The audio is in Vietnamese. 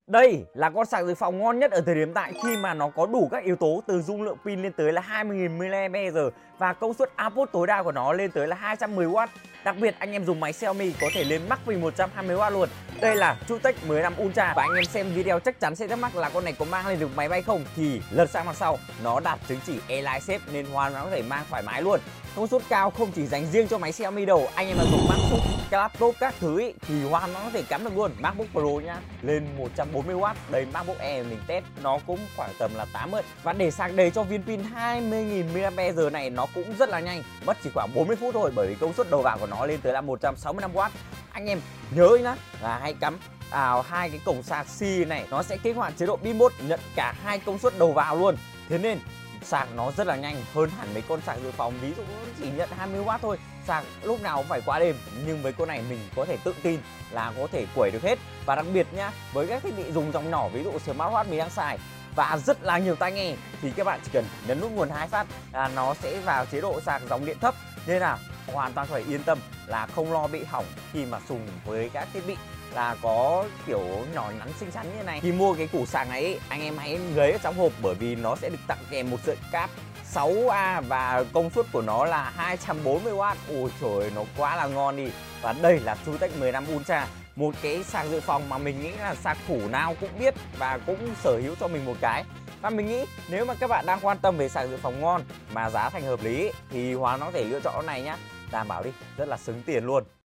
Đây là con sạc dự phòng ngon nhất ở thời điểm tại khi mà nó có đủ các yếu tố từ dung lượng pin lên tới là 20.000 mAh và công suất output tối đa của nó lên tới là 210W. Đặc biệt anh em dùng máy Xiaomi có thể lên max pin 120W luôn. Đây là Trutech 15 Ultra và anh em xem video chắc chắn sẽ thắc mắc là con này có mang lên được máy bay không, thì lật sang mặt sau nó đạt chứng chỉ Airline Safe nên hoàn toàn có thể mang thoải mái luôn. Công suất cao không chỉ dành riêng cho máy Xiaomi đâu, anh em là dùng MacBook, cái laptop các thứ ý, thì hoàn toàn có thể cắm được luôn. MacBook Pro nhá, lên 140W. Đây MacBook Air mình test nó cũng khoảng tầm là 80. Và để sạc đầy cho viên pin 20.000 mAh này nó cũng rất là nhanh, mất chỉ khoảng 40 phút thôi, bởi vì công suất đầu vào của nó lên tới là 165W. Anh em nhớ nhá là hãy cắm vào hai cái cổng sạc C này, nó sẽ kích hoạt chế độ Beam Mode nhận cả hai công suất đầu vào luôn. Thế nên sạc nó rất là nhanh hơn hẳn mấy con sạc dự phòng, ví dụ chỉ nhận 20W thôi, sạc lúc nào cũng phải qua đêm. Nhưng với con này mình có thể tự tin là có thể quẩy được hết. Và đặc biệt nhá, với các thiết bị dùng dòng nhỏ ví dụ smartwatch mình đang xài và rất là nhiều tai nghe thì các bạn chỉ cần nhấn nút nguồn 2 phát là nó sẽ vào chế độ sạc dòng điện thấp, nên là hoàn toàn phải yên tâm là không lo bị hỏng khi mà dùng với các thiết bị là có kiểu nhỏ nhắn xinh xắn như này. Khi mua cái củ sạc này ấy, anh em hãy lấy ở trong hộp, bởi vì nó sẽ được tặng kèm một sợi cáp 6A và công suất của nó là 240W. Ôi trời, nó quá là ngon đi. Và đây là Trutech 15 Ultra, một cái sạc dự phòng mà mình nghĩ là sạc thủ nào cũng biết và cũng sở hữu cho mình một cái. Và mình nghĩ nếu mà các bạn đang quan tâm về sạc dự phòng ngon mà giá thành hợp lý thì hoàn toàn có thể lựa chọn này nhá. Đảm bảo đi, rất là xứng tiền luôn.